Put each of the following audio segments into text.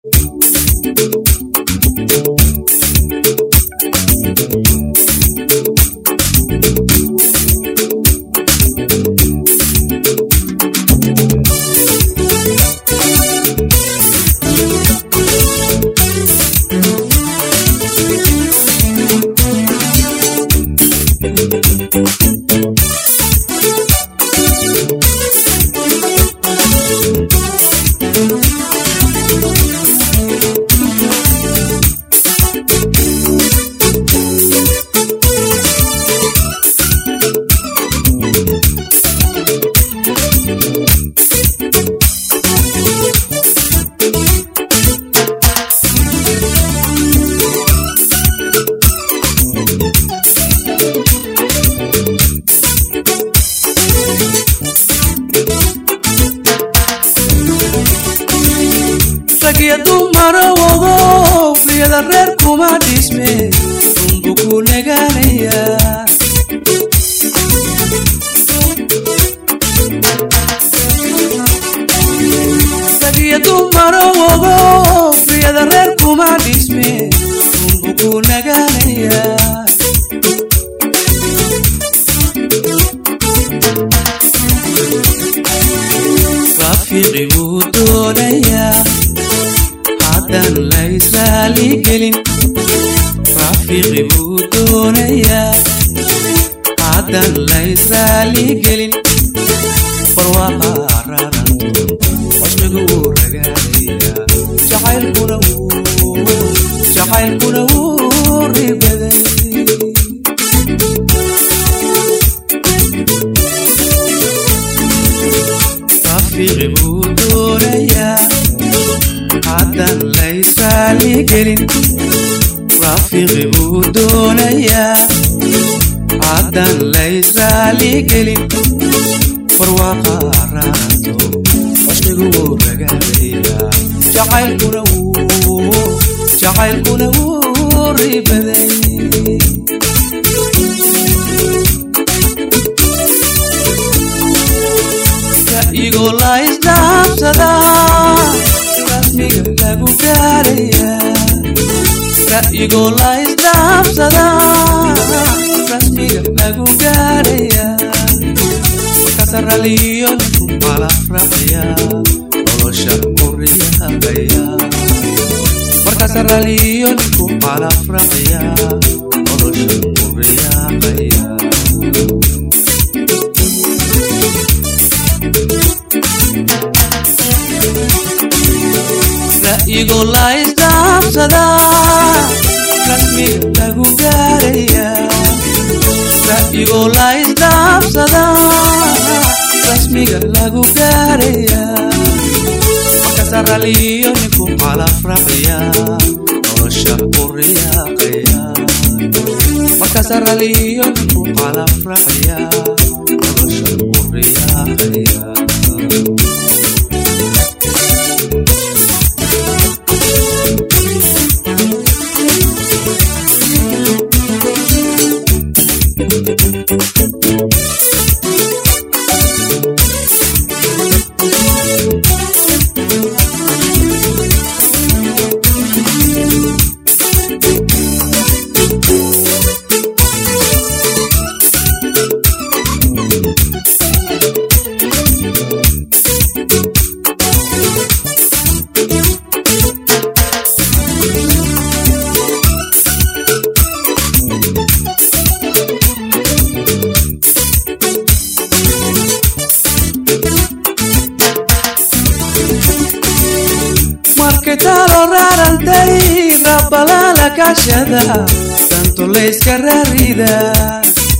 tanto le escarrarida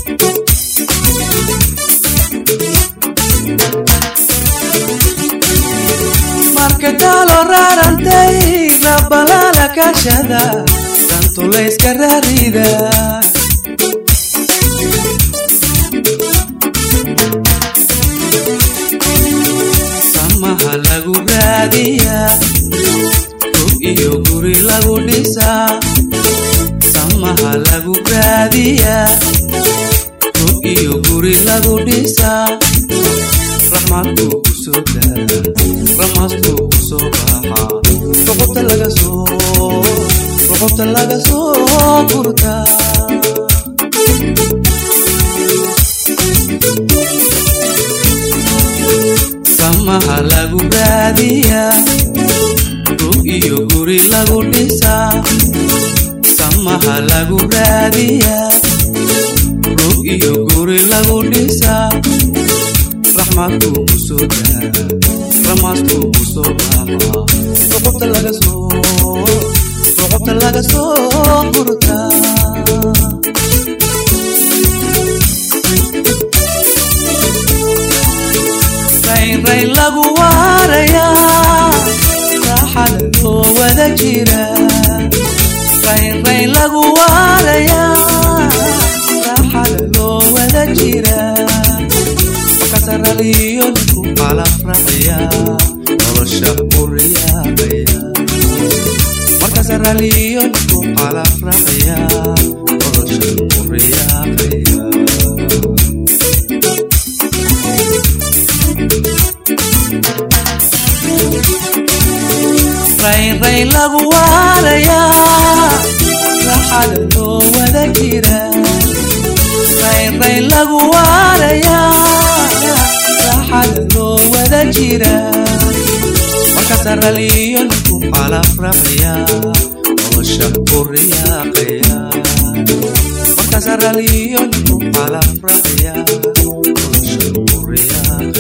marquetalo rarante la balala cachada tanto le escarrarida samaha lagu raadiya iyo guri lagu dhisa samaha lagu raadiya iyo guri lagu dhisa rahmatu kusoo daa rahmatu kusoo baxa roqobta laga soo furtaa samaha lagu raadiyaa rug iyo guri lagu dhisaa samaha lagu raadiyaa rug iyo guri lagu dhisaa raxmadku musoda ramasku musoda roqobta laga soo furtaa rayn lagu waarayaa raaxada loo wada jiraa rayn lagu waarayaa raaxada loo wada jiraa markaasaraliyo ninku qalab raaciyaa nolosha quriyaaqaya markaasaraliyo ninku qalab raaciyaa nolosha quriyaaqaya rayn lagu waarayaa raaxada loo wada jiraa rayn lagu waarayaa raaxada loo wada jiraa markaasaraliyo ninku qalab raaciyaa nolosha quriyaaqaya markaasaraliyo ninku qalab raaciyaa nolosha quriyaaqaya